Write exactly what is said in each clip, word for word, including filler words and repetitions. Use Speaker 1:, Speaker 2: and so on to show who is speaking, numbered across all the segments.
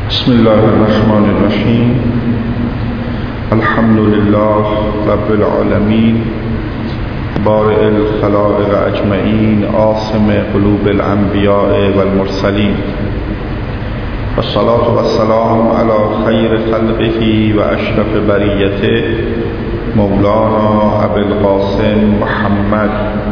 Speaker 1: بسم الله الرحمن الرحیم. الحمد لله رب العالمین، بارئ الخلائق اجمعین، عاصم قلوب الانبیاء والمرسلین، والصلاة والسلام علی خیر خلقه و اشرف بریته مولانا ابی القاسم محمد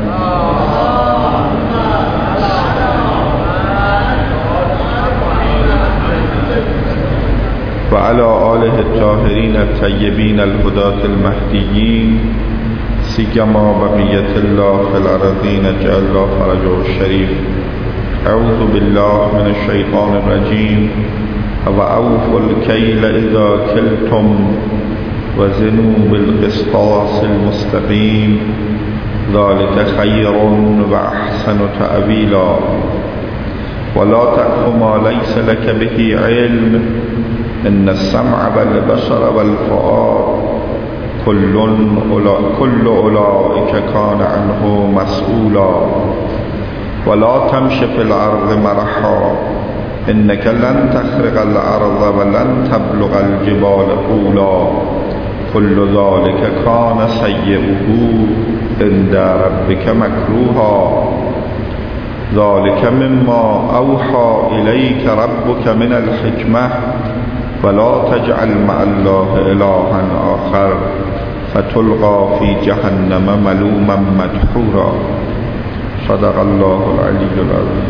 Speaker 1: و علی آله الطاهرین الطیبین الهداة المهدیین، سیما بقیة الله فی الارضین جعل الله فرجه الشریف. اعوذ بالله من الشیطان الرجیم. و اوفوا الکیل اذا کلتم وزنوا بالقسطاس المستقیم ذلك خیر و احسن تأویلا. ولا تقف ما ليس لك به علم ان السمع والبصر والفؤاد كل كل اولئك كان عنه مسؤولا. ولا تمش في الارض مرحا انك لن تخرق الارض ولن تبلغ الجبال طولا. كل ذلك كان سيئه عند ربك مكروها. ذلك مما اوحى اليك ربك من الحكمة ولا تجعل مع الله إلها آخر فتلقى في جهنم ملوما مدحورا. صدق الله العلی العظیم.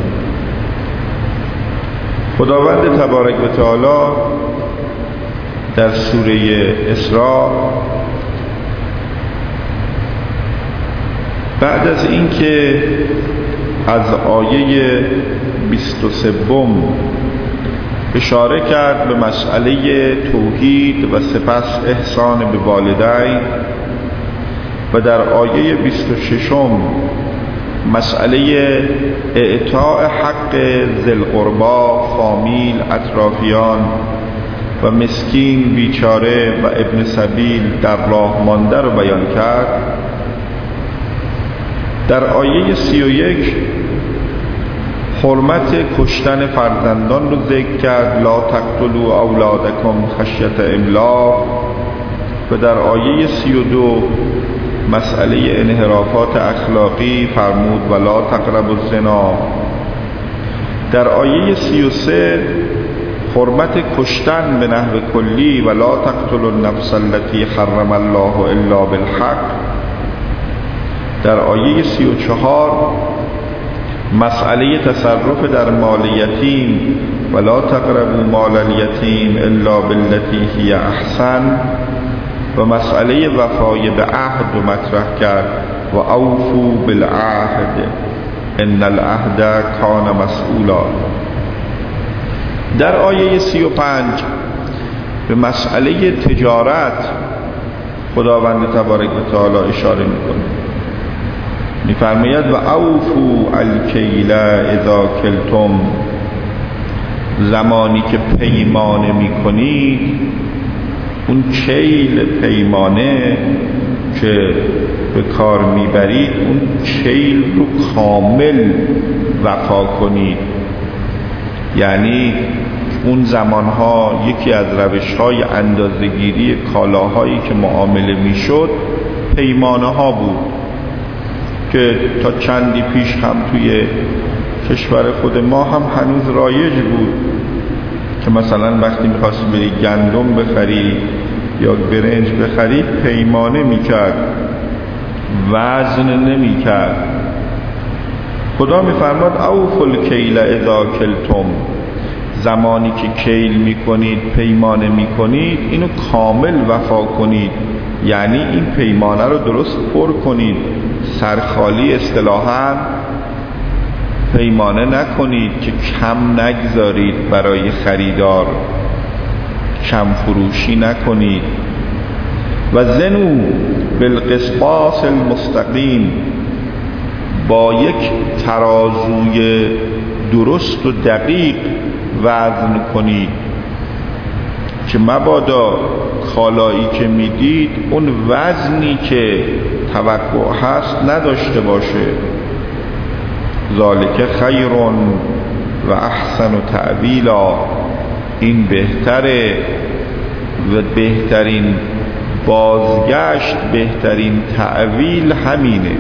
Speaker 1: خداوند تبارک و تعالی در سوره اسراء بعد از اینکه از آیه بیست و سه اشاره کرد به مسئله توحید و سپس احسان به والدین و در آیه بیست و شش مسئله اعطاء حق ذی القربی، فامیل، اطرافیان و مسکین، بیچاره و ابن سبیل در راه مانده رو بیان کرد، در آیه سی و یک حرمت کشتن فرزندان رو ذکر کرد، لا تقتلوا اولادکم خشیة املاق، و در آیه سی و دو مسئله انحرافات اخلاقی فرمود ولا تقربوا الزنا. در آیه سی و سه حرمت کشتن به نحو کلی ولا تقتلوا النفس التي حرم الله الا بالحق. در آیه سی و چهار مسئله تصرف در مال یتیم ولا تقربوا مال الیتیم الا بالتي هی احسن، و مسئله وفای به عهد رو مطرح کرد و اوفوا بالعهد ان العهد کان مسئولا. در آیه سی و پنج به مسئله تجارت خداوند تبارک و تعالی اشاره میکنه، میفرماید و اوفوا الکیل اذا کلتم، زمانی که پیمانه میکنید، اون کیل پیمانه که به کار میبرید اون کیل رو کامل وفا کنید. یعنی اون زمانها یکی از روش‌های اندازه‌گیری کالاهایی که معامله میشد پیمانه ها بود که تا چندی پیش هم توی کشور خود ما هم هنوز رایج بود که مثلا وقتی می‌خواستی بری گندم بخری یا برنج بخری پیمانه میکرد، وزن نمیکرد. خدا میفرماد اوفوا الکیل اذا کلتم، زمانی که کیل میکنید، پیمانه میکنید، اینو کامل وفا کنید. یعنی این پیمانه رو درست پر کنید، سرخالی اصطلاحاً پیمانه نکنید که کم نگذارید برای خریدار، کم فروشی نکنید. و زنوا بالقسطاس المستقیم، با یک ترازوی درست و دقیق وزن کنید که مبادا کالایی که میدید اون وزنی که توقع هست نداشته باشه. ذالک خیر و احسن تأویلا، این بهتره و بهترین بازگشت، بهترین تعویل همینه.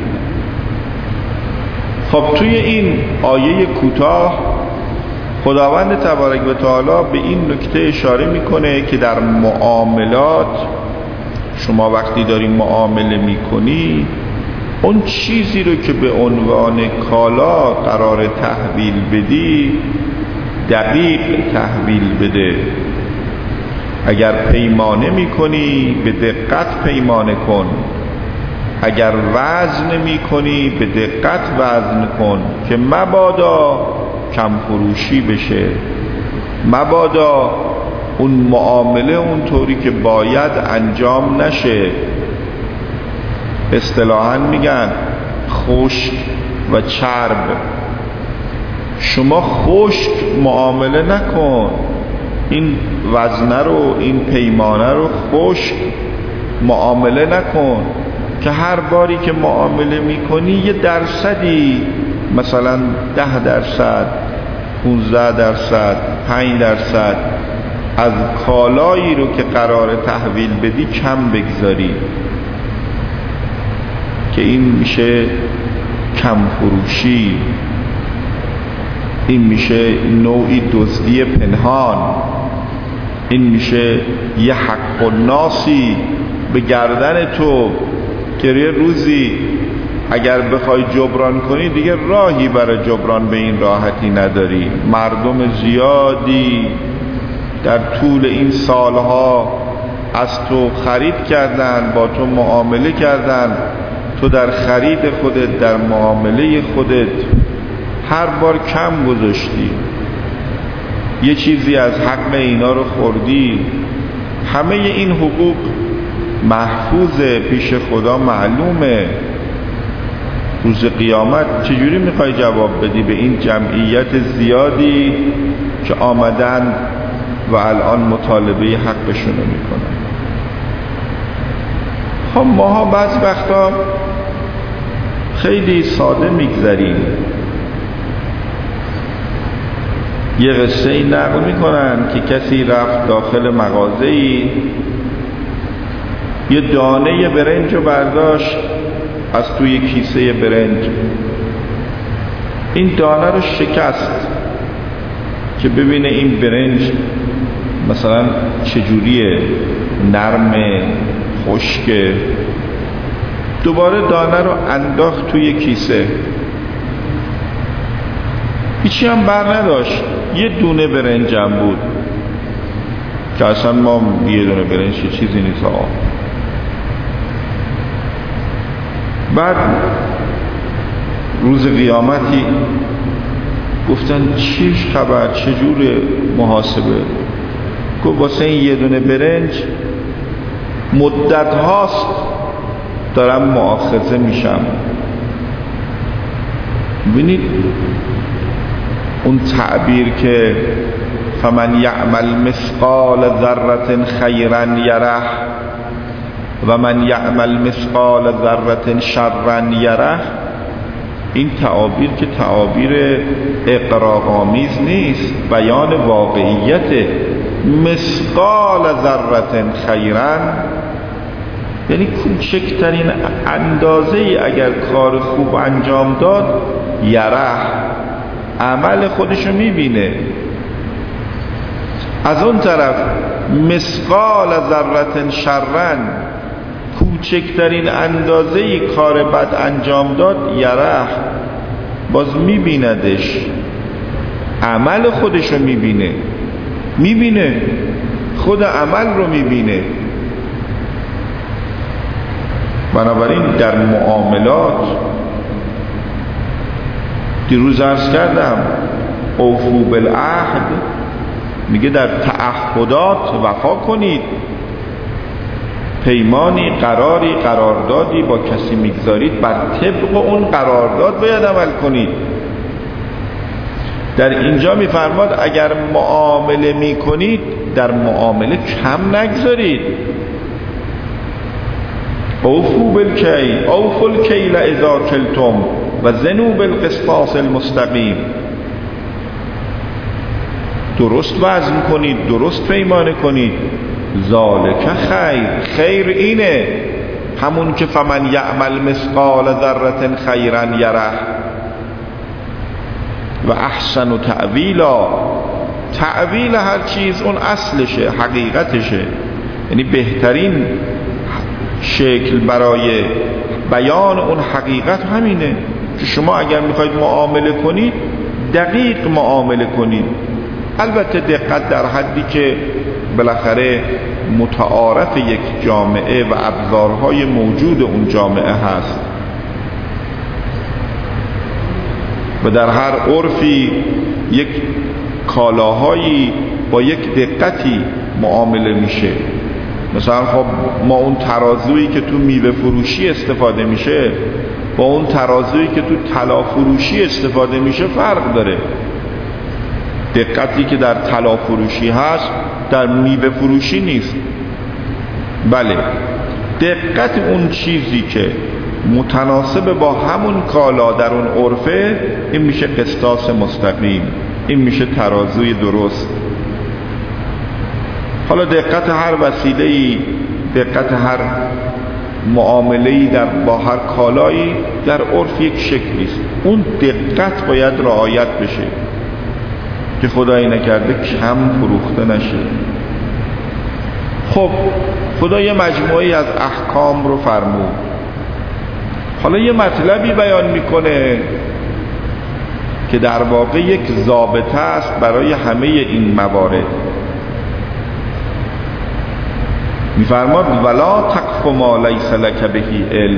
Speaker 1: خب توی این آیه کوتاه خداوند تبارک و تعالی به این نکته اشاره میکنه که در معاملات شما وقتی داری معامله میکنی، اون چیزی رو که به عنوان کالا قرار تحویل بدی دقیق تحویل بده. اگر پیمانه میکنی به دقت پیمانه کن، اگر وزن میکنی به دقت وزن کن که مبادا کم فروشی بشه، مبادا اون معامله اونطوری که باید انجام نشه. اصطلاحاً میگن خشک و چرب. شما خشک معامله نکن، این وزنه رو، این پیمانه رو خشک معامله نکن که هر باری که معامله میکنی یه درصدی، مثلا ده درصد، پونزده درصد، پنج درصد از کالایی رو که قرار تحویل بدی کم بگذاری، که این میشه کم فروشی، این میشه نوعی دزدی پنهان، این میشه یه حق الناسی به گردن تو که یه روزی اگر بخوای جبران کنی دیگه راهی برای جبران به این راحتی نداری. مردم زیادی در طول این سالها از تو خرید کردن، با تو معامله کردن، تو در خرید خودت، در معامله خودت هر بار کم گذاشتی، یه چیزی از حق اینا رو خوردی. همه این حقوق محفوظه پیش خدا، معلومه. روز قیامت چجوری میخوای جواب بدی به این جمعیت زیادی که آمدن و الان مطالبه حقشونو میکنن؟ خب ماها بعض وقتا خیلی ساده میگذریم. یه قصه ای نقل میکنن که کسی رفت داخل مغازه‌ای، یه دانه برنج رو برداشت از توی کیسه برنج، این دانه رو شکست که ببینه این برنج مثلا چجوریه، نرم، خشک. دوباره دانه رو انداخت توی کیسه، هیچی هم بر نداشت، یه دونه برنج هم بود که اصلا ما یه دونه برنج چیزی نیست آقا. بعد روز قیامتی گفتن چیش خبر، چجور محاسبه؟ گفت واسه این یه دونه برنج مدت هاست دارم مؤاخذه میشم. ببینید اون تعبیر که فمن یعمل مثقال ذره خیرا یره و من یعمل مثقال ذره شرا یره، این تعابیر که تعابیر اغراق‌آمیز نیست، بیان واقعیت. مثقال ذره خیرا یعنی کوچکترین اندازه ای اگر کار خوب انجام داد، یره عمل خودشو میبینه. از اون طرف مثقال ذره شرا، کوچکترین اندازه ای کار بد انجام داد، یره باز میبیندش، عمل خودشو میبینه، میبینه خود عمل رو میبینه. بنابراین در معاملات دیروز عرض کردم اوفو بالعهد، میگه در تعهدات وفا کنید. پیمانی، قراری، قراردادی با کسی میگذارید، بر طبق اون قرارداد باید عمل کنید. در اینجا میفرماد اگر معامله میکنید در معامله کم نگذارید. اوفو بالکیل، اوفو الکیل اذا کلتم و زنوا بالقسطاس المستقیم. درست وزن کنید، درست پیمانه کنید. ذالک خیر، خیر اینه همون که فمن یعمل مثقال ذره خیرا یره و احسن تأویلا. تأویل هر چیز اون اصلشه، حقیقتشه، یعنی بهترین شکل برای بیان اون حقیقت همینه که شما اگر میخواید معامله کنید دقیق معامله کنید. البته دقت در حدی که بالاخره متعارف یک جامعه و ابزارهای موجود اون جامعه هست و در هر عرفی یک کالاهایی با یک دقتی معامله میشه. مثلا خب ما اون ترازویی که تو میوه فروشی استفاده میشه با اون ترازویی که تو طلا فروشی استفاده میشه فرق داره. دقتی که در طلا فروشی هست در میوه فروشی نیست. بله، دقت اون چیزی که متناسب با همون کالا در اون عرفه، این میشه قسطاس مستقیم، این میشه ترازوی درست. حالا دقت هر وسیله‌ای، دقت هر معامله‌ای در با هر کالایی در عرف یک شکلی است. اون دقت باید رعایت بشه که خدایی نکرده کم فروخته نشه. خب خدا یه مجموعی از احکام رو فرمود. حالا یه مطلبی بیان میکنه که در واقع یک ضابطه است برای همه این موارد. میفرماد ولا تقف ما لیس لک به علم.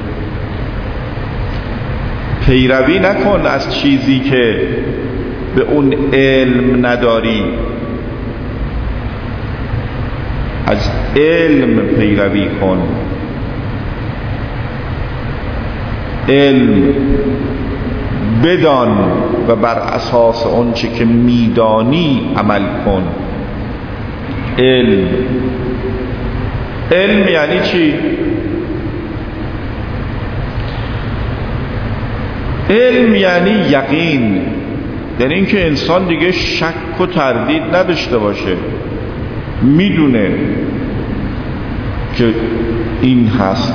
Speaker 1: پیروی نکن از چیزی که به اون علم نداری. از علم پیروی کن. علم بدان و بر اساس اون چه که میدانی عمل کن. علم علم یعنی چی؟ علم یعنی یقین، یعنی اینکه انسان دیگه شک و تردید نداشته باشه، میدونه که این هست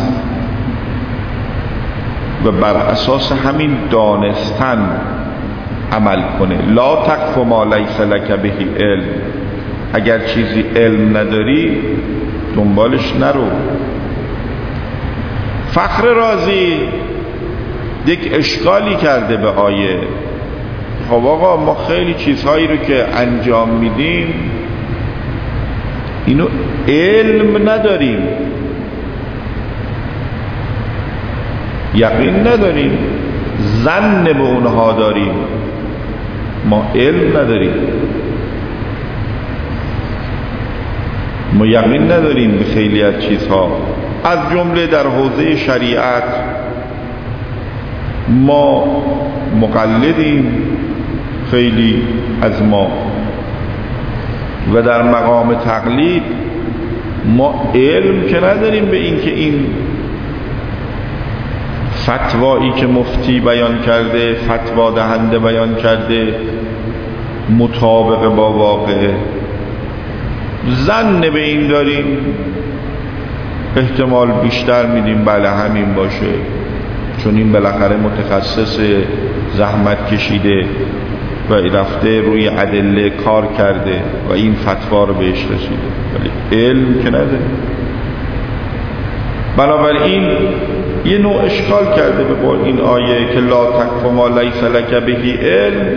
Speaker 1: و بر اساس همین دانستن عمل کنه. لا تقف ما لیس لک به علم. اگر چیزی علم نداری دنبالش نرو. فخر رازی یک اشکالی کرده به آیه. خب آقا ما خیلی چیزهایی رو که انجام میدیم اینو علم نداریم، یقین نداریم، ظن به اونها داریم، ما علم نداریم، ما یقین نداریم به خیلی از چیزها. از جمله در حوزه شریعت ما مقلدیم خیلی از ما و در مقام تقلید ما علم که نداریم به این که این فتوایی که مفتی بیان کرده، فتوا دهنده بیان کرده، مطابق با واقع. ظن به این داریم، احتمال بیشتر میدیم بله همین باشه، چون این بالاخره متخصص، زحمت کشیده و رفته روی ادله کار کرده و این فتوا رو بهش رسیده، ولی علم که نداره. بنابراین یه نوع اشکال کرده به قول این آیه که لا تقف ما لیس لک به علم.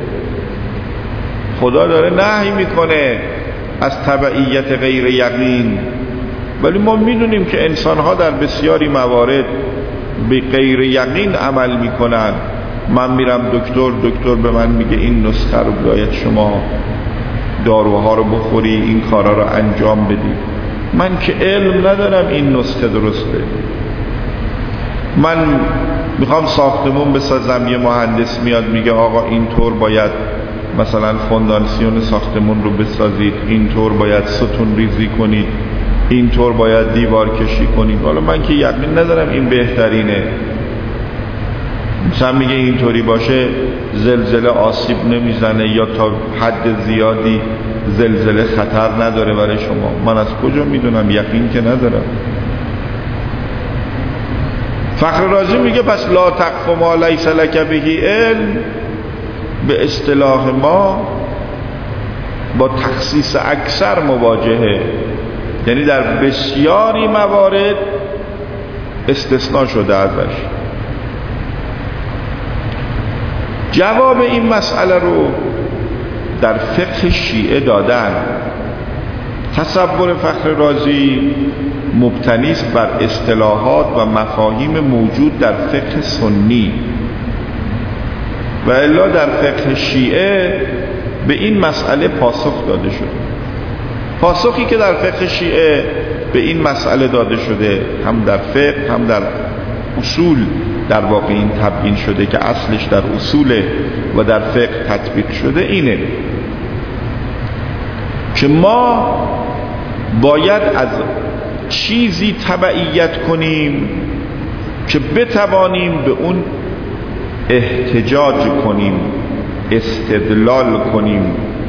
Speaker 1: خدا داره نهی میکنه از تبعیت غیر یقین، ولی ما میدونیم که انسانها در بسیاری موارد به غیر یقین عمل میکنن. من میرم دکتر، دکتر به من میگه این نسخه رو باید شما داروها رو بخوری، این کارا رو انجام بدی. من که علم ندارم این نسخه درسته. من میخوام ساختمون بسازم، یه مهندس میاد میگه آقا اینطور باید مثلا فونداسیون ساختمون رو بسازید، اینطور باید ستون ریزی کنید، اینطور باید دیوار کشی کنید. حالا من که یقین ندارم این بهترینه. مثلا میگه اینطوری باشه زلزله آسیب نمیزنه یا تا حد زیادی زلزله خطر نداره برای شما. من از کجا میدونم؟ یقین که ندارم. فخر رازی میگه پس لا تقف ما لیس لک به علم، به اصطلاح ما با تخصیص اکثر مواجهه، یعنی در بسیاری موارد استثناء شده ازش. جواب این مسئله رو در فقه شیعه دادن. تصور فخر رازی مبتنی است بر اصطلاحات و مفاهیم موجود در فقه سنی و الا در فقه شیعه به این مسئله پاسخ داده شده. پاسخی که در فقه شیعه به این مسئله داده شده، هم در فقه هم در اصول در واقع این تبیین شده که اصلش در اصول و در فقه تطبیق شده، اینه که ما باید از چیزی تبعیت کنیم که بتوانیم به اون احتجاج کنیم، استدلال کنیم.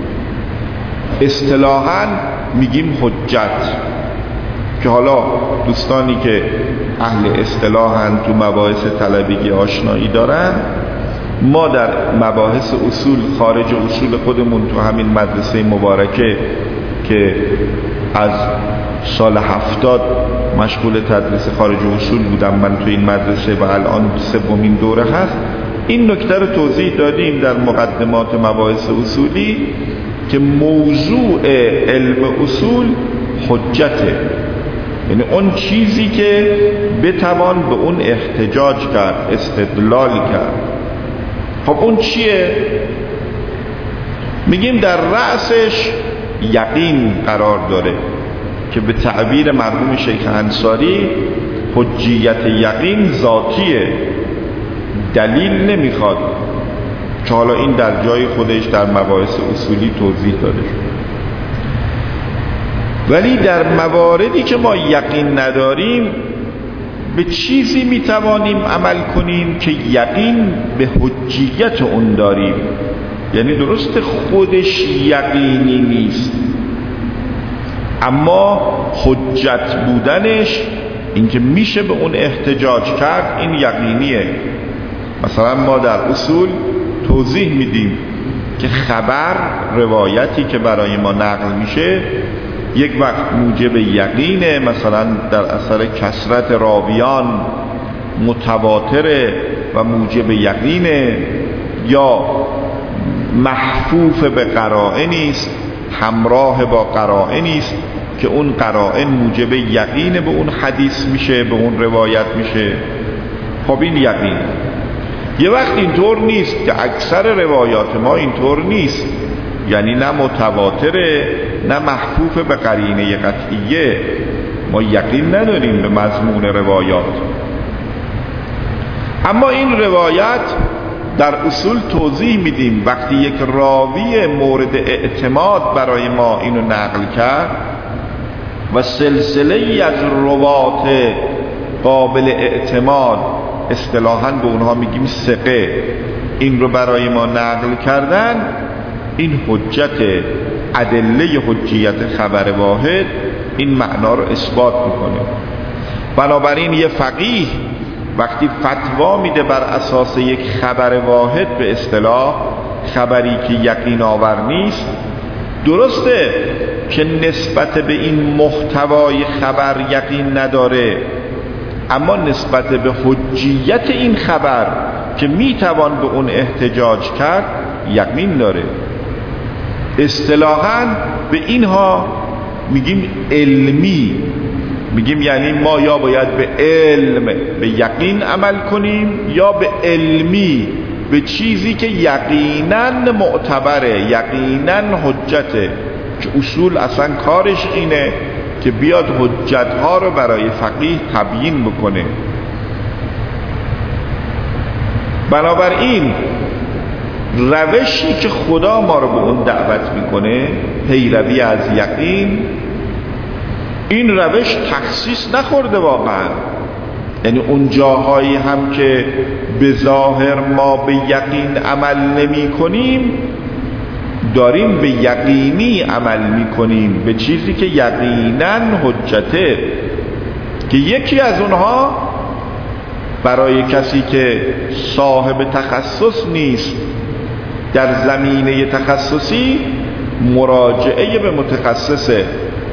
Speaker 1: اصطلاحاً میگیم حجت، که حالا دوستانی که اهل اصطلاحاً تو مباحث طلبگی آشنایی دارن، ما در مباحث اصول خارج اصول خودمون تو همین مدرسه مبارکه که از سال هفتاد مشغول تدریس خارج اصول بودم من تو این مدرسه و الان سومین دوره هست، این نکته رو توضیح دادیم در مقدمات مباحث اصولی که موضوع علم اصول حجته، یعنی اون چیزی که بتوان به اون احتجاج کرد، استدلال کرد. خب اون چیه؟ میگیم در رأسش یقین قرار داره که به تعبیر مرحوم شیخ انصاری حجیت یقین ذاتیه، دلیل نمیخواد، که حالا این در جای خودش در مباحث اصولی توضیح داده شد. ولی در مواردی که ما یقین نداریم به چیزی میتوانیم عمل کنیم که یقین به حجیت اون داریم، یعنی درست خودش یقینی نیست اما حجت بودنش، اینکه میشه به اون احتجاج کرد، این یقینیه. مثلا ما در اصول توضیح میدیم که خبر، روایتی که برای ما نقل میشه یک وقت موجب یقینه، مثلا در اثر کثرت راویان متواتره و موجب یقینه، یا محفوف به قرائنی است، همراه با قرائنی است که اون قرائن موجب یقین به اون حدیث میشه، به اون روایت میشه. خب این یقین. یه وقت اینطور نیست که اکثر روایات ما اینطور نیست، یعنی نه متواتره نه محفوف به قرینه قطعیه، ما یقین نداریم به مضمون روایات. اما این روایت در اصول توضیح میدیم وقتی یک راوی مورد اعتماد برای ما اینو نقل کرد و سلسله ای از روات قابل اعتماد، اصطلاحاً به اونها میگیم ثقه، این رو برای ما نقل کردن، این حجت، ادله حجیت خبر واحد این معنا رو اثبات میکنه. بنابراین یه فقیه وقتی فتوا میده بر اساس یک خبر واحد، به اصطلاح خبری که یقین آور نیست، درسته که نسبت به این محتوای خبر یقین نداره، اما نسبت به حجیت این خبر که میتوان به اون احتجاج کرد یقین داره. اصطلاحاً به اینها میگیم علمی، میگیم یعنی ما یا باید به علم، به یقین عمل کنیم، یا به علمی، به چیزی که یقیناً معتبره، یقیناً حجته، که اصول اصلا کارش اینه که بیاد حجتها رو برای فقیه تبیین بکنه. بنابراین روشی که خدا ما رو به اون دعوت میکنه، پیروی از یقین، این روش تخصیص نخورده واقعا، یعنی اون جاهایی هم که به ظاهر ما به یقین عمل نمی کنیم داریم به یقینی عمل می کنیم، به چیزی که یقیناً حجته، که یکی از اونها برای کسی که صاحب تخصص نیست در زمینه تخصصی مراجعه به متخصصه.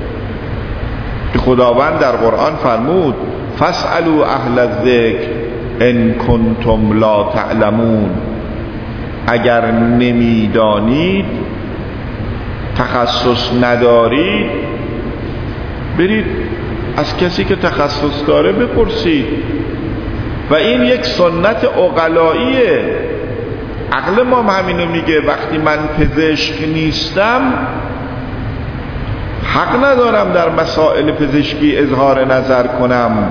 Speaker 1: خداوند در قرآن فرمود فاسألوا اهل الذکر ان کنتم لا تعلمون، اگر نمیدانید، تخصص ندارید، برید از کسی که تخصص داره بپرسید. و این یک سنت عقلاییه. عقل ما همینو میگه، وقتی من پزشک نیستم حق ندارم در مسائل پزشکی اظهار نظر کنم.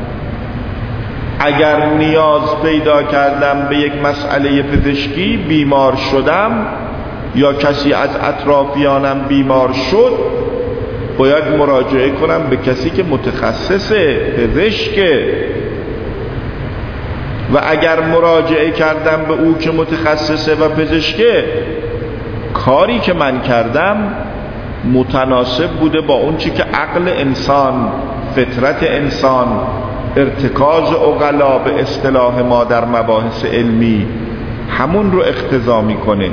Speaker 1: اگر نیاز پیدا کردم به یک مسئله پزشکی، بیمار شدم یا کسی از اطرافیانم بیمار شد، باید مراجعه کنم به کسی که متخصص پزشکه. و اگر مراجعه کردم به او که متخصصه و پزشکه، کاری که من کردم متناسب بوده با اون چی که عقل انسان، فطرت انسان، ارتکاز عقلا به اصطلاح ما در مباحث علمی همون رو اقتضا میکنه.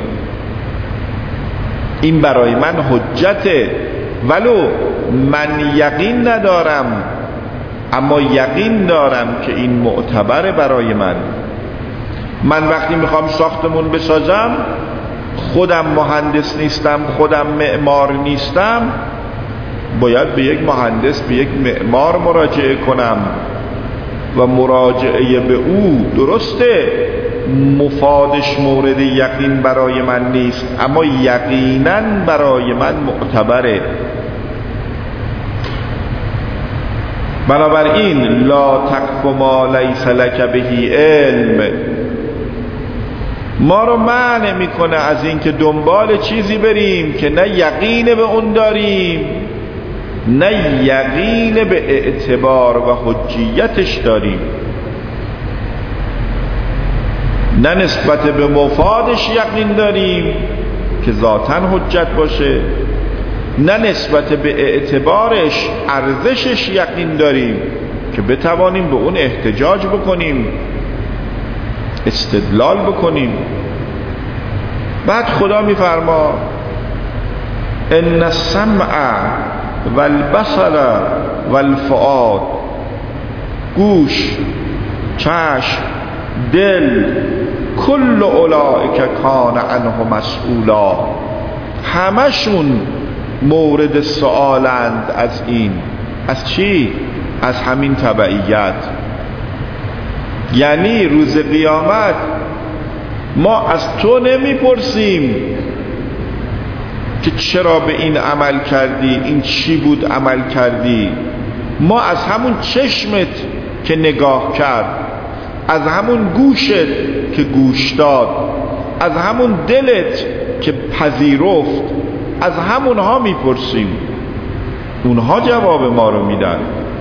Speaker 1: این برای من حجته، ولو من یقین ندارم، اما یقین دارم که این معتبره برای من. من وقتی میخوام ساختمون بسازم، خودم مهندس نیستم، خودم معمار نیستم، باید به یک مهندس، به یک معمار مراجعه کنم و مراجعه به او درسته مفادش مورد یقین برای من نیست، اما یقیناً برای من معتبره. بنابراین لا تقف ما لیس لک به علم ما رو منع میکنه از این که دنبال چیزی بریم که نه یقین به اون داریم، نه یقین به اعتبار و حجیتش داریم، نه نسبت به مفادش یقین داریم که ذاتاً حجت باشه، نه نسبت به اعتبارش، ارزشش یقین داریم که بتوانیم به اون احتجاج بکنیم، استدلال بکنیم. بعد خدا میفرما ان السمع والبصر والفؤاد، گوش، چشم، دل، کل اولئک کان عنه مسئولا، همشون مورد سؤالند از این. از چی؟ از همین تبعیت. یعنی روز قیامت ما از تو نمیپرسیم که چرا به این عمل کردی، این چی بود عمل کردی. ما از همون چشمت که نگاه کرد، از همون گوشت که گوش داد، از همون دلت که پذیرفت، از همونها میپرسیم. اونها جواب ما رو میدن.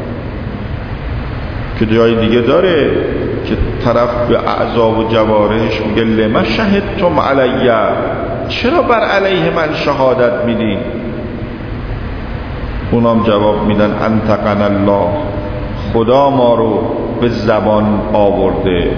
Speaker 1: که جای دیگه داره که طرف به اعضا و جوارحش میگه لما شهدتم علیه، چرا بر علیه من شهادت میدین؟ اونام جواب میدن انطقنا الله، خدا ما رو به زبان آورده.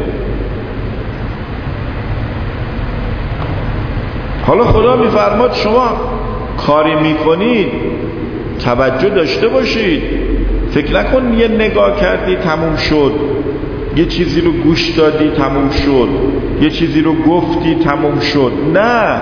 Speaker 1: حالا خدا میفرماد شما کاری میکنید توجه داشته باشید، فکر نکن یه نگاه کردی تموم شد، یه چیزی رو گوش دادی تموم شد، یه چیزی رو گفتی تموم شد. نه،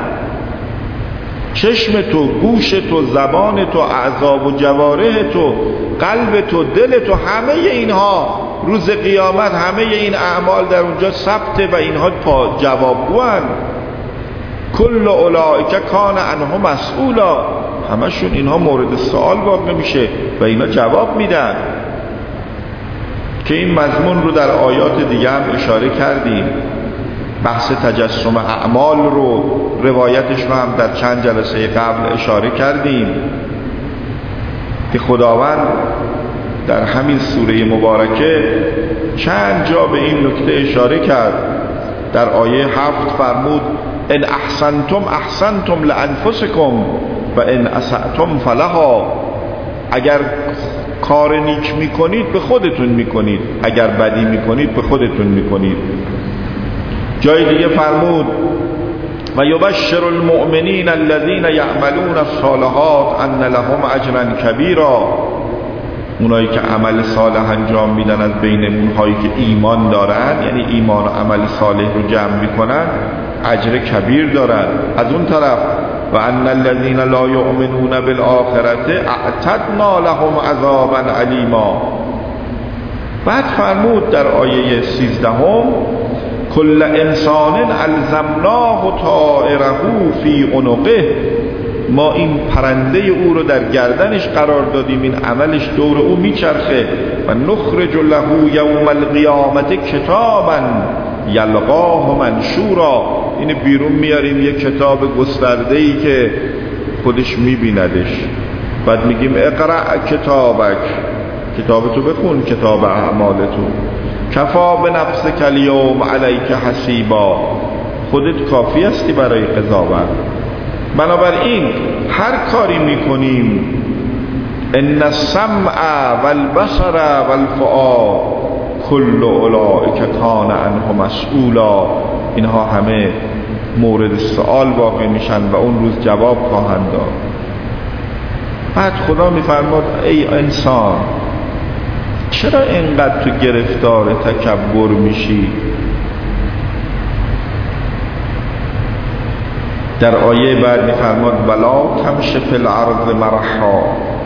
Speaker 1: چشم تو، گوش تو، زبان تو، اعضا و جوارح تو، قلب تو، دل تو، همه اینها روز قیامت، همه این اعمال در اونجا ثبته و اینها پا جوابگوان. کل اولئک کان عنه مسئولا، همشون اینها مورد سوال واقع میشه و اینا جواب میدن. که این مضمون رو در آیات دیگه هم اشاره کردیم، بحث تجسم اعمال رو، روایتش رو هم در چند جلسه قبل اشاره کردیم که خداوند در همین سوره مبارکه چند جا به این نکته اشاره کرد. در آیه هفت فرمود ان احسنتم احسنتم لانفسکم و ان اسأتم فلها. اگر کار نیک میکنید به خودتون میکنید، اگر بدی میکنید به خودتون میکنید. جای دیگه فرمود و یبشر المؤمنین الذین یعملون الصالحات ان لهم اجرا کبیرا. اونایی که عمل صالح انجام میدن از بین اونهایی که ایمان دارن، یعنی ایمان و عمل صالح رو جمع میکنن، اجر کبیر دارن. از اون طرف و ان الذین لا یؤمنون بالآخرة اعتدنا لهم عذابا علیما. بعد فرمود در آیه سیزدهم کل انسان الزمناه طائره فی عنقه. ما این پرنده او رو در گردنش قرار دادیم، این عملش دور او میچرخه. و نخرج له یوم القیامت کتابا یلقاه منشورا. این بیرون میاریم یک کتاب گسترده‌ای که خودش میبیندش. بعد میگیم اقرأ کتابک، کتابتو بخون، کتاب اعمالتو. کفا بنفسک الیوم علیک حسیبا. خودت کافی هستی برای قضاوت. بنابراین هر کاری میکنیم ان السمع والبصر والفؤاد کل اولئک کان عنه مسئولا. اینها همه مورد سوال واقع میشن و اون روز جواب خواهند داد. بعد خدا میفرماد ای انسان چرا اینقدر تو گرفتار تکبر میشی؟ در آیه بعد میفرماد ولا تمش فی الارض مرحا.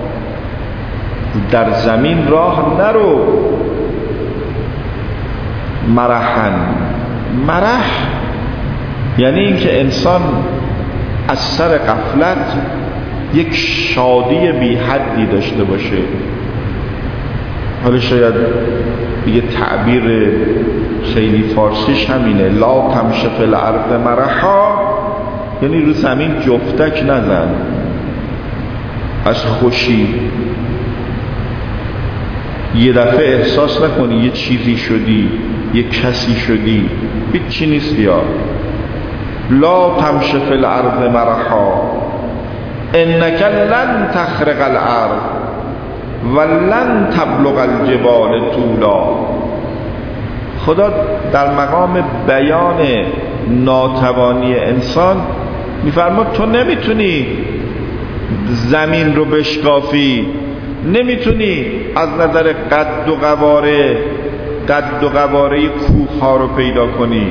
Speaker 1: در زمین راه نرو. مرحن، مرح یعنی اینکه انسان از سر غفلت یک شادی بی حدی داشته باشه. حالا شاید دیگه تعبیر خیلی فارسیش همینه، لا تمش فی الارض مرحا، یعنی رو زمین جفتک نزن از خوشی. یه دفعه احساس نکنی یه چیزی شدی، یه کسی شدی، هیچی نیست. یا لا تمش فی الارض مرحا انک لن تخرق الارض ولن تبلغ الجبال طولا. خدا در مقام بیان ناتوانی انسان میفرماد تو نمیتونی زمین رو بشکافی، نمیتونی از نظر قد و قواره قد و قواره کوه ها رو پیدا کنی.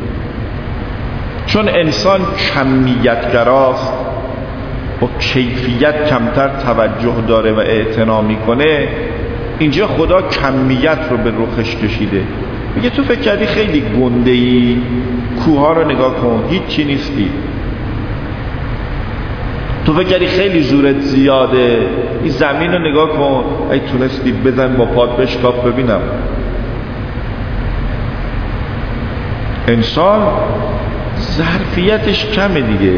Speaker 1: چون انسان کمیتگراست و کیفیت کمتر توجه داره و اعتنا میکنه، اینجا خدا کمیت رو به رخش کشیده. میگه تو فکر کردی خیلی گنده ای، کوه ها رو نگاه کن، هیچ چی نیستی. تو فکر کردی خیلی زورت زیاده، این زمین رو نگاه کن، ای تونستی بزن با پات بشکاف ببینم. انسان ظرفیتش کمه دیگه.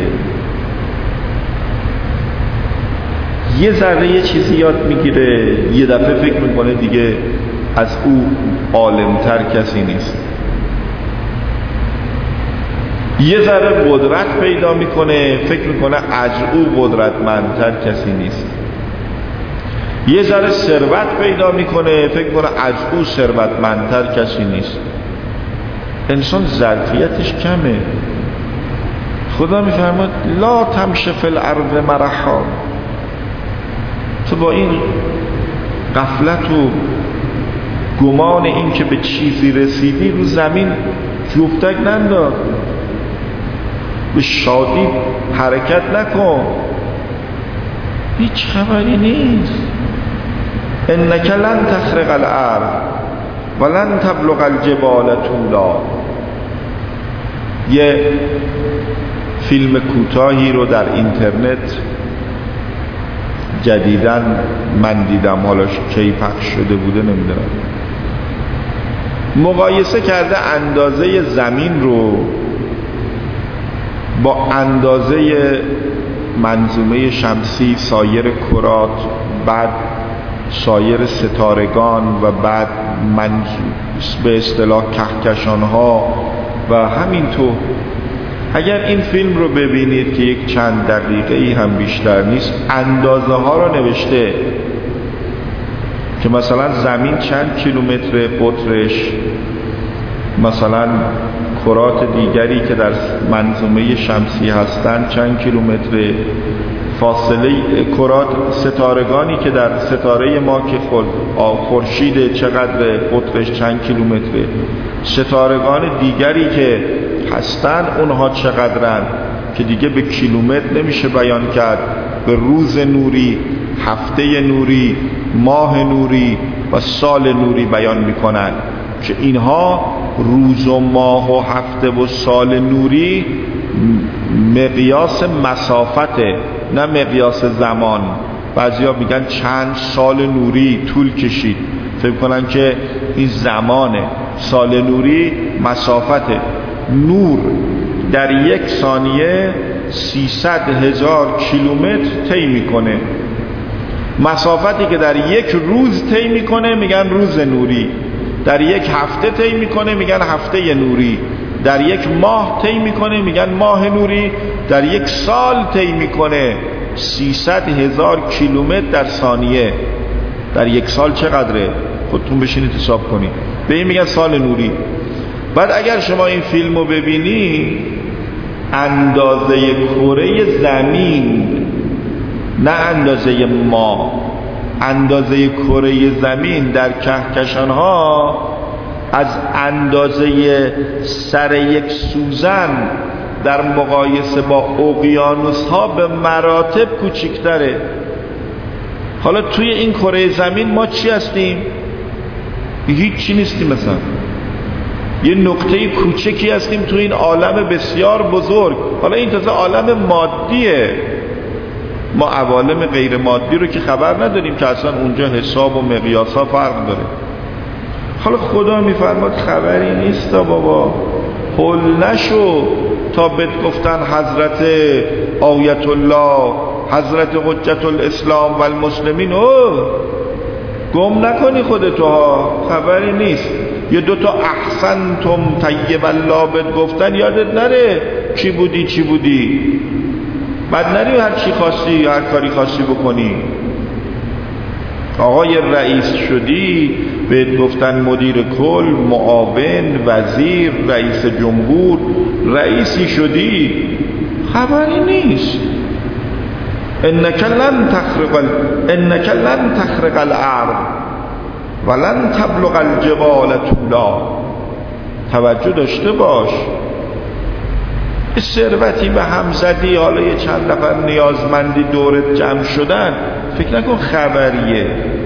Speaker 1: یه ذره یه چیزی یاد میگیره، یه دفعه فکر میکنه دیگه از او عالمتر کسی نیست. یه ذره قدرت پیدا میکنه، فکر میکنه از او قدرتمندتر کسی نیست. یه ذره ثروت پیدا میکنه، فکر میکنه از او ثروتمندتر کسی نیست. انسان ظرفیتش کمه. خدا میفرماد لا تمش فی الارض مرحا. تو با این غفلت و گمان این که به چیزی رسیدی رو زمین جفتک ننداز، به شادی حرکت نکن، هیچ خبری نیست. انک لن تخرق الارض ولن تبلغ الجبال طولا. یه فیلم کوتاهی رو در اینترنت جدیداً من دیدم، حالا کی پخش شده بوده نمیدونم، مقایسه کرده اندازه زمین رو با اندازه منظومه شمسی، سایر کرات، بعد سایر ستارگان و بعد من به اصطلاح کهکشان ها و همینطور. اگر این فیلم رو ببینید که یک چند دقیقه ای هم بیشتر نیست، اندازه ها رو نوشته که مثلا زمین چند کیلومتر قطرش، مثلا کرات دیگری که در منظومه شمسی هستند چند کیلومتر، فاصله کرات ستارگانی که در ستاره ما که خورشید چقدر قطرش چند کیلومتره، ستارگان دیگری که هستند اونها چقدرن که دیگه به کیلومتر نمیشه بیان کرد، به روز نوری، هفته نوری، ماه نوری و سال نوری بیان میکنن که اینها روز و ماه و هفته و سال نوری مقیاس مسافته، نه مقیاس زمان. بعضیا میگن چند سال نوری طول کشید، فکر کنن که این زمانه. سال نوری مسافته. نور در یک ثانیه سیصد هزار کیلومتر طی میکنه. مسافتی که در یک روز طی میکنه میگن روز نوری، در یک هفته طی میکنه میگن هفته نوری، در یک ماه طی میکنه میگن ماه نوری، در یک سال طی میکنه سیصد هزار کیلومتر در ثانیه. در یک سال چقدره؟ خودتون بشینید حساب کنید. به این میگن سال نوری. بعد اگر شما این فیلم رو ببینی، اندازه کره زمین، نه اندازه ما، اندازه کره زمین در کهکشان ها از اندازه سر یک سوزن در مقایسه با اقیانوس ها به مراتب کوچکتره. حالا توی این کره زمین ما چی هستیم؟ هیچ چی نیستیم، مثلا یه نقطه کوچکی هستیم توی این عالم بسیار بزرگ. حالا این تازه عالم مادیه، ما عوالم غیر مادی رو که خبر نداریم که اصلا اونجا حساب و مقیاس ها فرق داره. حالا خدا میفرماد خبری نیست بابا، هل نشو تا بهت گفتن حضرت آیت الله، حضرت حجت الاسلام و المسلمین، اوه گم نکنی خودتو ها، خبری نیست. یه دوتا احسنتم طیب الله بهت گفتن یادت نره چی بودی چی بودی، بعد نری هر چی خواستی هر کاری خواستی بکنی. آقای رئیس شدی بهت گفتن مدیر کل، معاون، وزیر، رئیس جمهور، رئیسی شدی، خبری نیست. انک لن تخرق ال... انک لن تخرق الارض ولن تبلغ الجبال طولا. توجه داشته باش. ثروتی به هم زدی، حالا یه چند نفر نیازمندی دورت جمع شدن، فکر نکن خبریه.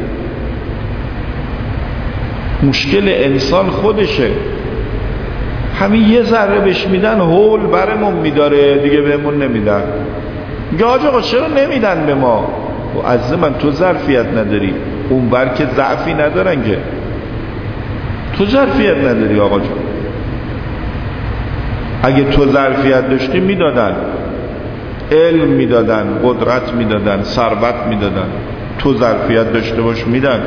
Speaker 1: مشکل انسان خودشه. همین یه ذره بهش میدن هول برمون میداره، دیگه بهمون نمیدن. میگه آقا چرا نمیدن به ما؟ و عزیز من تو ظرفیت نداری، اون بر که ضعفی ندارن که، تو ظرفیت نداری آقا جان. اگه تو ظرفیت داشتی میدادن، علم میدادن، قدرت میدادن، ثروت میدادن. تو ظرفیت داشته باش میدن،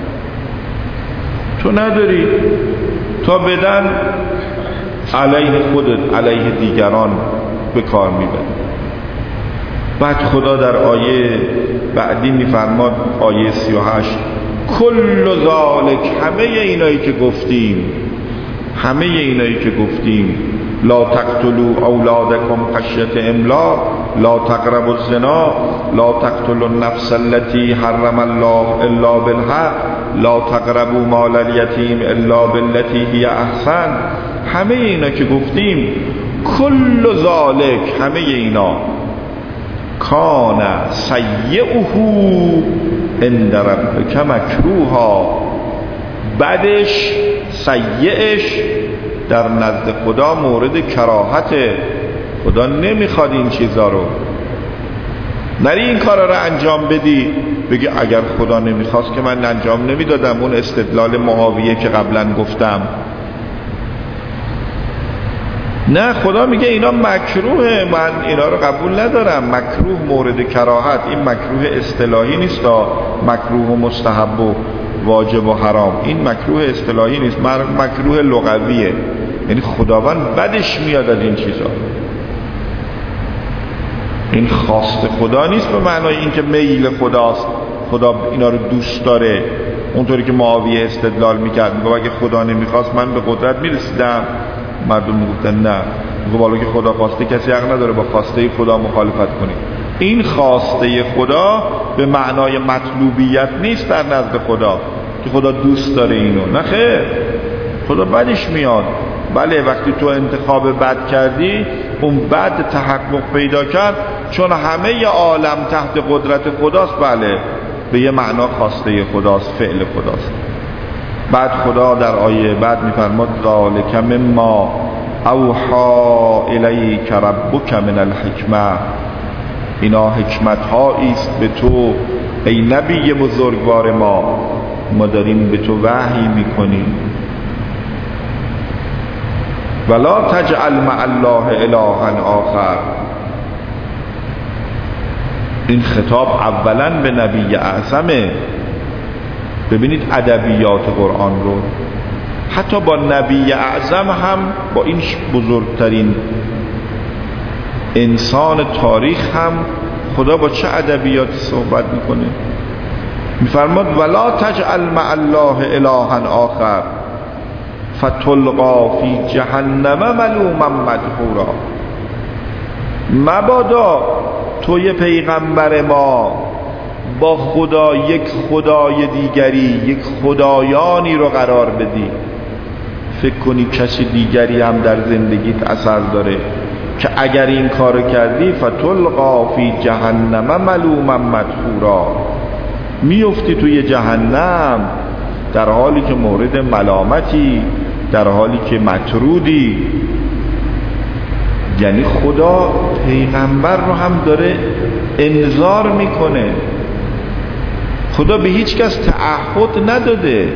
Speaker 1: تو نداری. تا بدن علیه خودت، علیه دیگران به کار میبری. بعد خدا در آیه بعدی میفرماد، آیه سی و هشت، کل ذالک، همه اینایی که گفتیم، همه اینایی که گفتیم، لا تقتلوا اولادکم خشیة املاق، لا تقربوا الزنا، لا تقتلوا النفس التي حرم الله الا بالحق، لا تقربوا مال الیتیم الا بالتي هی احسن. همه اینا که گفتیم، کل ذالک، همه اینا، کان سیئه عند ربک مکروها، بدش، سیئش در نزد خدا مورد کراهته. خدا نمیخواد این چیزا رو. نری این کارا رو انجام بدی بگی اگر خدا نمیخواست که من انجام نمیدادم. اون استدلال معاویه که قبلا گفتم. نه، خدا میگه اینا مکروهه، من اینا رو قبول ندارم. مکروه مورد کراهت، این مکروه اصطلاحی نیست تا مکروه و مستحب و واجب و حرام، این مکروه اصطلاحی نیست، مکروه لغویه. یعنی خداوند بدش میاد از این چیزا. این خواست خدا نیست به معنای اینکه میل خداست، خدا اینا رو دوست داره، اونطوری که معاویه استدلال میکرد، میگه اگه خدا نمیخواست من به قدرت میرسیدم. مردم میگفتن نه، میگه بالا که خدا خواسته کسی حق نداره با خواسته خدا مخالفت کنه. این خواسته خدا به معنای مطلوبیت نیست در نزد خدا که خدا دوست داره اینو، نه خیر، خدا بدش میاد. بله وقتی تو انتخاب بد کردی، اون بد تحقق پیدا کرد چون همه عالم تحت قدرت خداست، بله به یه معنا خواسته خداست، فعل خداست. بعد خدا در آیه بعد میفرماد ذالک مما اوحی الیک ربک من الحکمه، اینا حکمت هایی است به تو ای نبی بزرگوار ما، ما داریم به تو وحی میکنیم. ولا تجعل مع الله الها آخر، این خطاب اولا به نبی اعظمه. ببینید ادبیات قرآن رو، حتی با نبی اعظم هم، با این بزرگترین انسان تاریخ هم خدا با چه ادبیاتی صحبت میکنه؟ میفرماد ولا تجعل مع الله الها آخر فتلقا فی جهنم ملوما مدحورا. مبادا توی پیغمبر ما با خدا یک خدای دیگری، یک خدایانی رو قرار بدی، فکر کنی کسی دیگری هم در زندگیت اثر داره که اگر این کارو کردی فتلقا فی جهنم ملوما مدحورا، میفتی توی جهنم در حالی که مورد ملامتی، در حالی که مطرودی. یعنی خدا پیغمبر رو هم داره انذار میکنه. خدا به هیچ کس تعهد نداده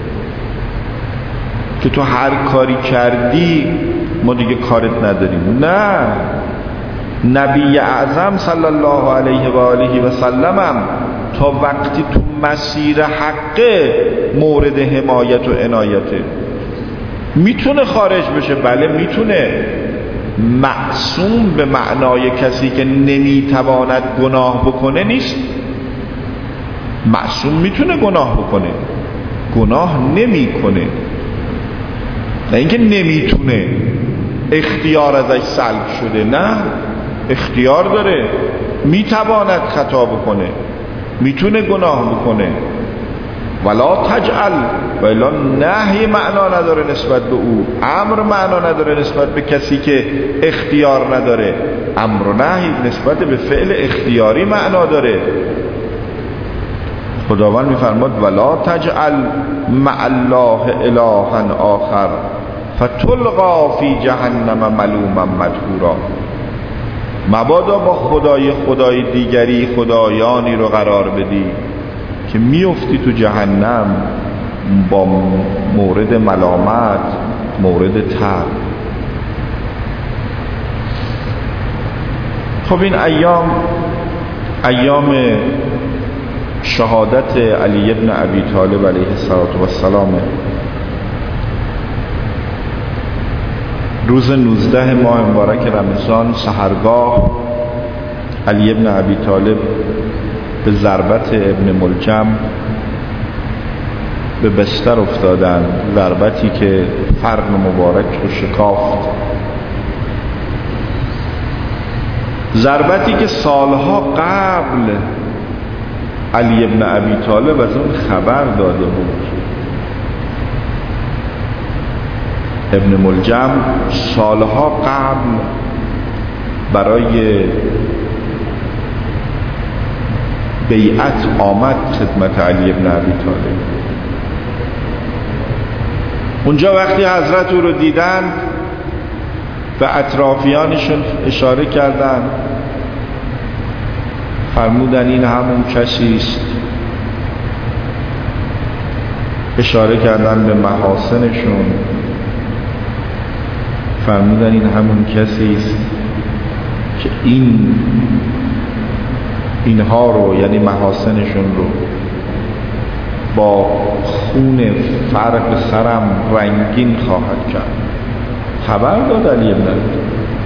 Speaker 1: که تو هر کاری کردی ما دیگه کارت نداریم. نه، نبی اعظم صلی الله علیه و آله و سلم هم تا وقتی تو مسیر حقه مورد حمایت و عنایته. میتونه خارج بشه، بله میتونه. معصوم به معنای کسی که نمیتواند گناه بکنه نیست. معصوم میتونه گناه بکنه، گناه نمیکنه. نه اینکه نمیتونه اختیار ازش سلب شده، نه، اختیار داره، میتواند خطا بکنه، میتونه گناه بکنه. ولا تجعل، ولا نهی معنا نداره نسبت به او، امر معنا نداره نسبت به کسی که اختیار نداره. امر و نهی نسبت به فعل اختیاری معنا داره. خداوند میفرماد ولا تجعل مع الله الها آخر فتلقا فی جهنم ملوما مدحورا. مبادا با خدای خدای دیگری خدایانی رو قرار بدی که میفتی تو جهنم با مورد ملامت، مورد تب. خب این ایام ایام شهادت علی ابن ابی طالب علیه السلام. روز نوزده ماه مبارک رمضان سحرگاه علی ابن ابی طالب به ضربت ابن ملجم به بستر افتادن، ضربتی که فرق مبارک رو شکافت، ضربتی که سالها قبل علی ابن ابی طالب از اون خبر داده بود. ابن ملجم سالها قبل برای بیعت آمد خدمت علی ابن ابی طالب. اونجا وقتی حضرت او رو دیدن به اطرافیانشون اشاره کردن، فرمودن این همون کسی است. اشاره کردن به محاسنشون، فرمودن این همون کسی است که این اینها رو یعنی محاسنشون رو با خون فرق سرم رنگین خواهد کرد. خبر داد علی ابن ابی طالب.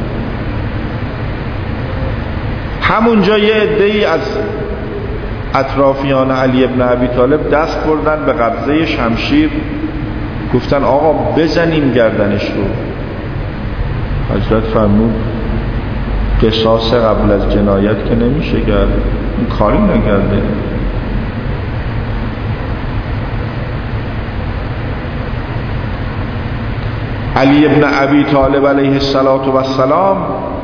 Speaker 1: همونجا یه عده‌ای از اطرافیان علی ابن ابی طالب دست بردن به قبضه شمشیر، گفتن آقا بزنیم گردنش رو. حضرت فرمود قصاص قبل از جنایت که نمیشه کرد، این کاری نکرده. علی ابن ابی طالب علیه السلام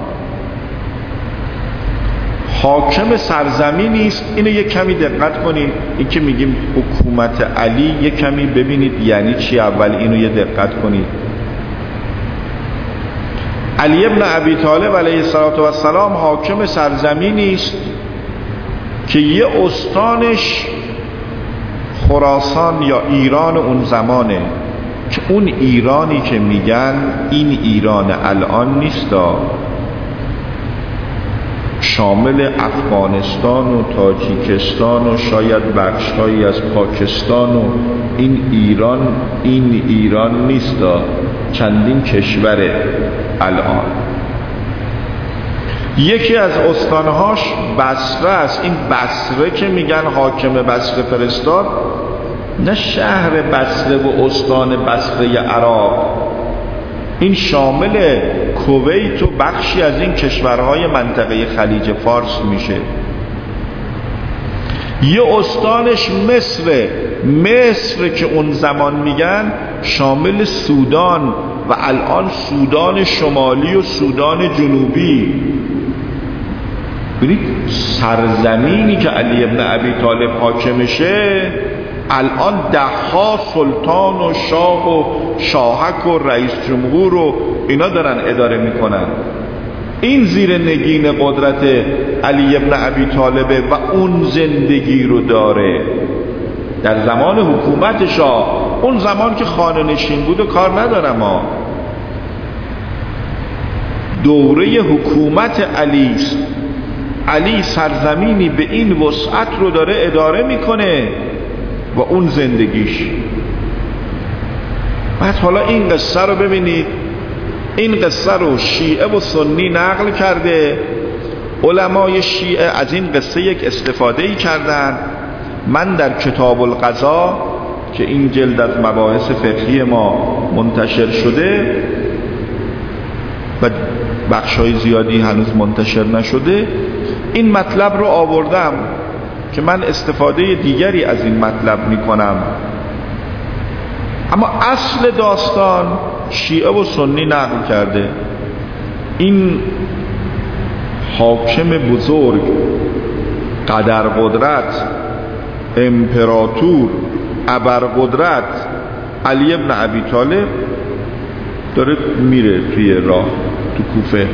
Speaker 1: حاکم سرزمینی است. اینو یک کمی دقت کنید، این که میگیم حکومت علی یک کمی ببینید یعنی چی. اول اینو یه دقت کنید. علی ابن ابی طالب علیه السلام حاکم سرزمینی است که یه استانش خراسان یا ایران اون زمانه، که اون ایرانی که میگن این ایران الان نیستا، شامل افغانستان و تاجیکستان و شاید بخش‌هایی از پاکستان و این ایران این ایران نیستا، چندین کشور الان. یکی از استانهاش بصره است. این بصره که میگن حاکم بصره فرستاد، نه شهر بصره و استان بصره عراق، این شامل کویت و بخشی از این کشورهای منطقه خلیج فارس میشه. یه استانش مصر مصر که اون زمان میگن شامل سودان و الان سودان شمالی و سودان جنوبی. ببینید سرزمینی که علی ابن ابی طالب حاکمشه الان ده ها سلطان و شاه و شاهک و رئیس جمهور و اینا دارن اداره میکنن. این زیر نگین قدرت علی ابن ابی طالبه و اون زندگی رو داره. در زمان حکومت شاه، اون زمان که خانه نشین بود و کار ندارم ها، دوره حکومت علی است. علی سرزمینی به این وسعت رو داره اداره میکنه و اون زندگیش. بعد حالا این قصه رو ببینید، این قصه رو شیعه و سنی نقل کرده. علمای شیعه از این قصه یک استفاده ای کردن. من در کتاب القضا که این جلد از مباحث فقهی ما منتشر شده و بخشای زیادی هنوز منتشر نشده، این مطلب رو آوردم که من استفاده دیگری از این مطلب میکنم. اما اصل داستان شیعه و سنی نقل کرده. این حاکم بزرگ، قدر قدرت، امپراتور، ابرقدرت علی ابن ابی طالب داره میره توی راه تو کوفه،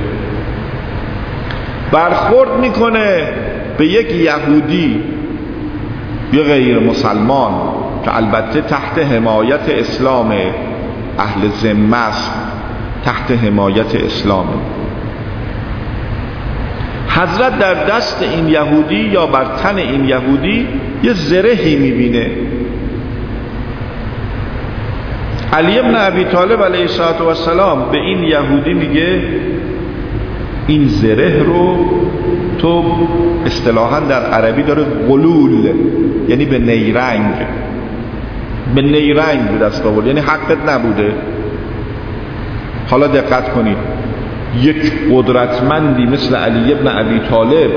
Speaker 1: برخورد میکنه به یک یهودی یا غیر مسلمان که البته تحت حمایت اسلام، اهل ذمه است، تحت حمایت اسلام. حضرت در دست این یهودی یا بر تن این یهودی یه زرهی میبینه. علی ابن ابی طالب علیه السلام به این یهودی میگه این زره رو تو اصطلاحاً در عربی داره غلول، یعنی به نیرنگ، به نیرنگ به دست آورد، یعنی حقت نبوده. حالا دقت کنید، یک قدرتمندی مثل علی ابن ابی طالب،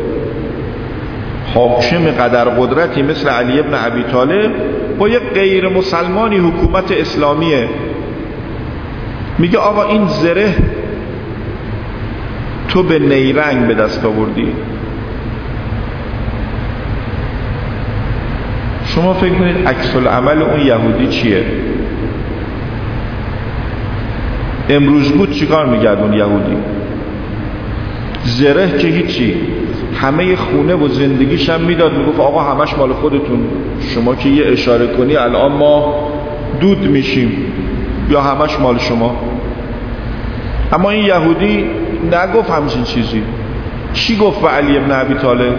Speaker 1: حاکم قدر قدرتی مثل علی ابن ابی طالب با یک غیر مسلمانی حکومت اسلامیه، میگه آقا این زره تو به نیرنگ به دست آوردی. شما فکر کنید عکس العمل اون یهودی چیه؟ امروز بود چیکار میکرد اون یهودی؟ زره که هیچی، همه خونه و زندگیش هم میداد، میگفت آقا همش مال خودتون، شما که یه اشاره کنی الان ما دود میشیم، یا همش مال شما. اما این یهودی نگفت همچین چیزی. چی گفت به علی ابن ابی طالب؟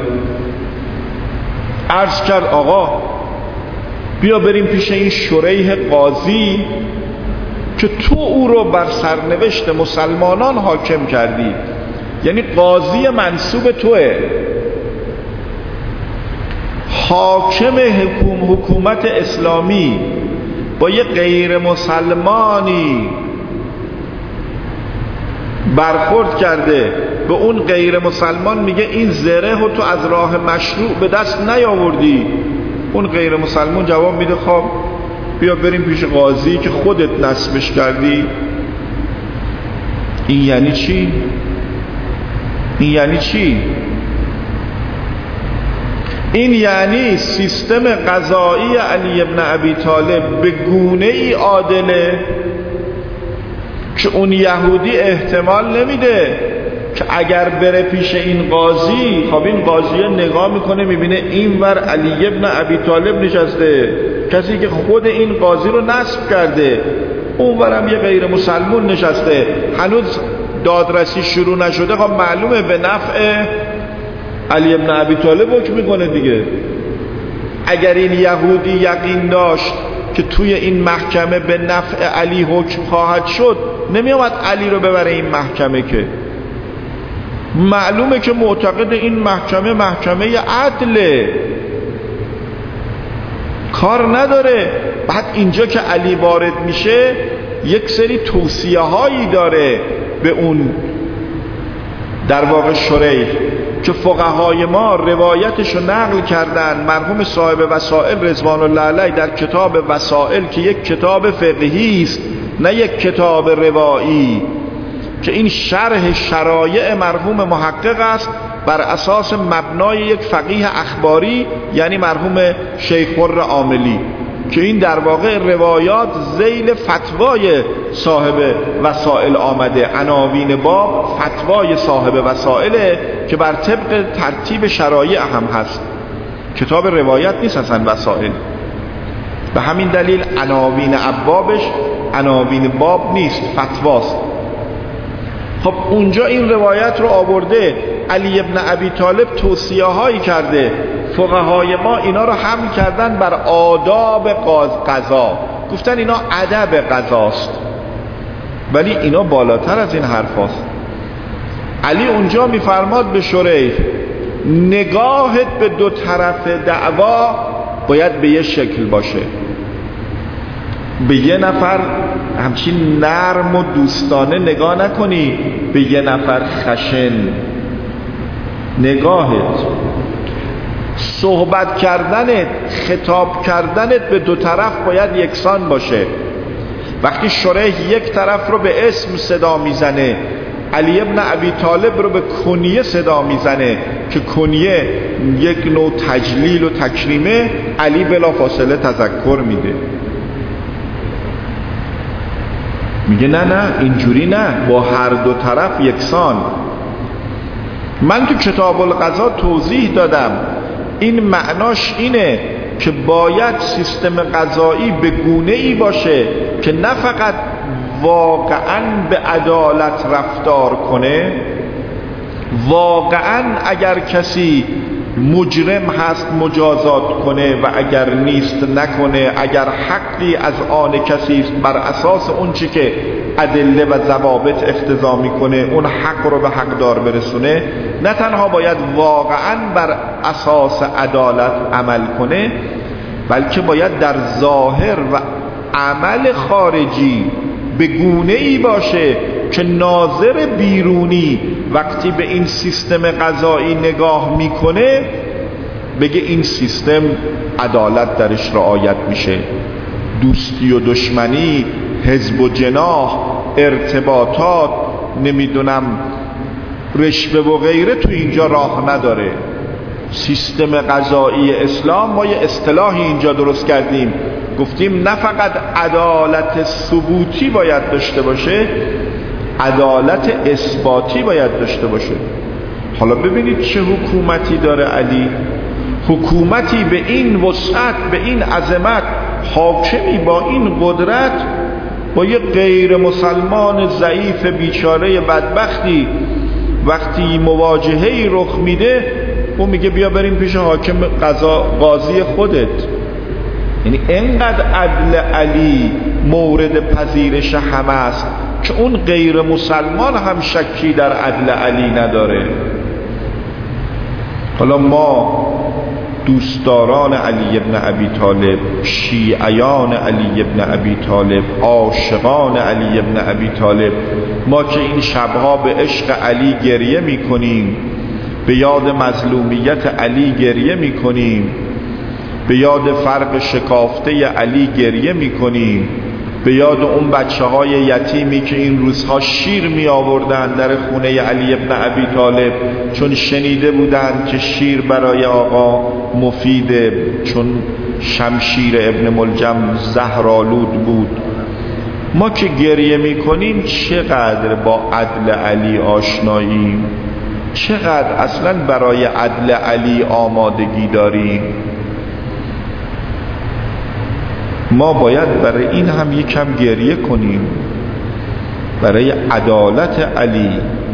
Speaker 1: عرض کرد آقا بیا بریم پیش این شریح قاضی که تو او رو بر سرنوشت مسلمانان حاکم کردی، یعنی قاضی منصوب توه، حاکم حکوم حکومت اسلامی با یه غیر مسلمانی برخورد کرده، به اون غیر مسلمان میگه این زره و تو از راه مشروع به دست نیاوردی. اون غیر مسلمان جواب میده خب بیا بریم پیش قاضی که خودت نصبش کردی. این یعنی چی؟ این یعنی چی؟ این یعنی سیستم قضایی علی ابن ابی طالب به گونه ای عادله که اون یهودی احتمال نمیده که اگر بره پیش این قاضی، خب این قاضی نگاه میکنه میبینه اینور علی ابن ابی طالب نشسته، کسی که خود این قاضی رو نصب کرده، اونورم یه غیر مسلمون نشسته، هنوز دادرسی شروع نشده، خب معلومه به نفع علی ابن ابی طالب حکم میکنه دیگه. اگر این یهودی یقین داشت که توی این محکمه به نفع علی حکم خواهد شد، نمیامد علی رو ببره این محکمه، که معلومه که معتقد این محکمه محکمه عدله، کار نداره. بعد اینجا که علی وارد میشه یک سری توصیه هایی داره به اون در واقع شریح که فقهای ما روایتش رو نقل کردن. مرحوم صاحب وسائل رضوان الله علیه در کتاب وسائل که یک کتاب فقهی است نه یک کتاب روایی، که این شرح شرایع مرحوم محقق است بر اساس مبنای یک فقیه اخباری، یعنی مرحوم شیخ خر عاملی، که این در واقع روایات ذیل فتوای صاحب وسائل آمده. عناوین باب فتوای صاحب وسائله که بر طبق ترتیب شرایع هم هست، کتاب روایت نیست اصلا وسائل. به همین دلیل عناوین ابوابش عناوین باب نیست، فتواست. خب اونجا این روایت رو آورده، علی ابن ابی طالب توصیه هایی کرده، فقهای ما اینا رو حمل کردن بر آداب قضا، گفتن اینا ادب قضاست، ولی اینا بالاتر از این حرف هست. علی اونجا میفرماد به شریح نگاهت به دو طرف دعوا باید به یه شکل باشه، به یه نفر همچین نرم و دوستانه نگاه نکنی، به یه نفر خشن. نگاهت، صحبت کردنت، خطاب کردنت به دو طرف باید یکسان باشه. وقتی شریح یک طرف رو به اسم صدا میزنه، علی ابن ابی طالب رو به کنیه صدا میزنه که کنیه یک نوع تجلیل و تکریمه، علی بلافاصله تذکر میده، میگه نه نه اینجوری نه، با هر دو طرف یکسان. من تو کتاب القضا توضیح دادم این معناش اینه که باید سیستم قضایی به گونه ای باشه که نه فقط واقعاً به عدالت رفتار کنه، واقعاً اگر کسی مجرم هست مجازات کنه و اگر نیست نکنه، اگر حقی از آن کسی است بر اساس اون چی که ادله و ضوابط اقتضا میکنه اون حق رو به حقدار برسونه، نه تنها باید واقعاً بر اساس عدالت عمل کنه، بلکه باید در ظاهر و عمل خارجی به گونه ای باشه که ناظر بیرونی وقتی به این سیستم قضایی نگاه میکنه بگه این سیستم عدالت درش رعایت میشه، دوستی و دشمنی، حزب و جناح، ارتباطات، نمیدونم رشوه و غیره تو اینجا راه نداره. سیستم قضایی اسلام، ما یه اصطلاحی اینجا درست کردیم، گفتیم نه فقط عدالت ثبوتی باید داشته باشه، عدالت اثباتی باید داشته باشه. حالا ببینید چه حکومتی داره علی، حکومتی به این وسعت، به این عظمت، حاکمی با این قدرت با یه غیر مسلمان ضعیف بیچاره بدبختی وقتی مواجهه‌ای رخ میده اون میگه بیا بریم پیش حاکم قضا قاضی خودت. یعنی اینقدر عدل علی مورد پذیرش همه است که اون غیر مسلمان هم شکی در عدل علی نداره. حالا ما دوستداران علی ابن ابی طالب، شیعیان علی ابن ابی طالب، عاشقان علی ابن ابی طالب، ما که این شبها به عشق علی گریه میکنیم، به یاد مظلومیت علی گریه میکنیم، به یاد فرق شکافته علی گریه میکنیم، به یاد اون بچه های یتیمی که این روزها شیر می آوردن در خونه علی ابن ابی طالب چون شنیده بودند که شیر برای آقا مفیده، چون شمشیر ابن ملجم زهرآلود بود. ما که گریه می کنیم چقدر با عدل علی آشناییم، چقدر اصلا برای عدل علی آمادگی داریم. ما باید برای این هم یکم گریه کنیم، برای عدالت علی.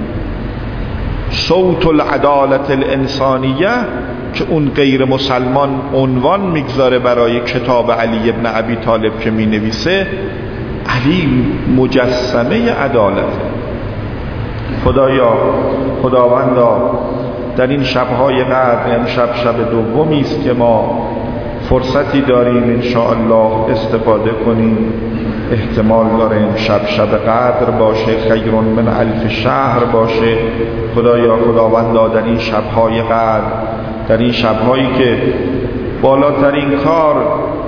Speaker 1: صوت العدالت الانسانیه که اون غیر مسلمان عنوان میگذاره برای کتاب علی ابن ابی طالب که می نویسه، علی مجسمه عدالت. خدایا خداوندا در این شبهای قدر، امشب شب دومی است که ما فرصتی داریم انشاءالله استفاده کنیم. احتمال داره امشب شب قدر باشه، خیر من الف شهر باشه. خدایا خداوندا در این شبهای قدر، در این شبهایی که بالاترین کار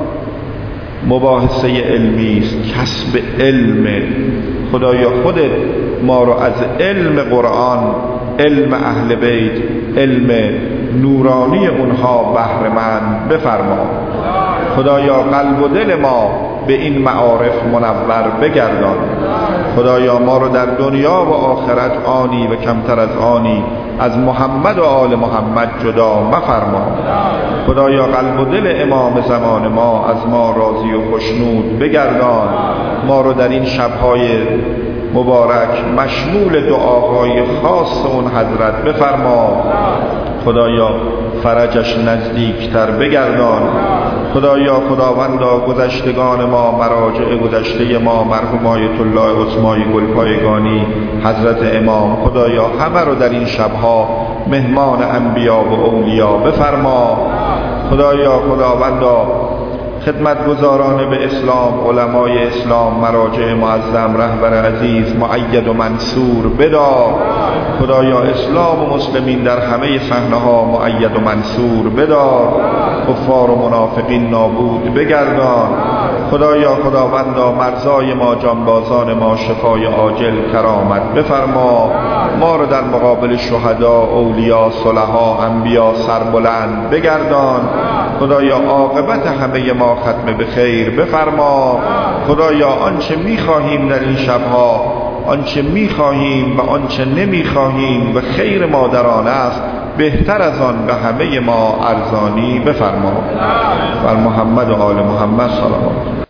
Speaker 1: مباحثه علمی است، کسب علم، خدایا خودت ما رو از علم قرآن، علم اهل بیت، علم نورانی اونها بهره مند بفرما. خدایا قلب و دل ما به این معارف منور بگردان. خدایا ما رو در دنیا و آخرت آنی و کمتر از آنی از محمد و آل محمد جدا مفرما. خدایا قلب و دل امام زمان ما از ما راضی و خوشنود بگردان. ما رو در این شبهای مبارک مشمول دعاهای خاص اون حضرت بفرما. خدایا فرجش نزدیکتر بگردان. خدایا خداوندا گذشتگان ما، مراجع گذشته ما، مرحوم آیت الله عثمانی گلپایگانی حضرت امام، خدایا همه رو در این شبها مهمان انبیا و اولیا بفرما. خدایا خداوندا خدمتگزاران به اسلام، علمای اسلام، مراجع معظم، رهبر عزیز مؤید و منصور بدار. خدایا اسلام و مسلمین در همه صحنه‌ها مؤید و منصور بدار. کفار و منافقین نابود بگردان. خدایا خداوندا مرزای ما، جانبازان ما شفای عاجل کرامت بفرما. ما رو در مقابل شهدا، اولیا، صلحا، انبیا سربلند بگردان. خدایا عاقبت همه ما ختم به خیر بفرما. خدایا آنچه می‌خواهیم در این شبها، آنچه می‌خواهیم و آنچه نمی‌خواهیم و خیر ما در آن است، بهتر از آن به همه ما ارزانی بفرما. بر محمد و آل محمد صلوات.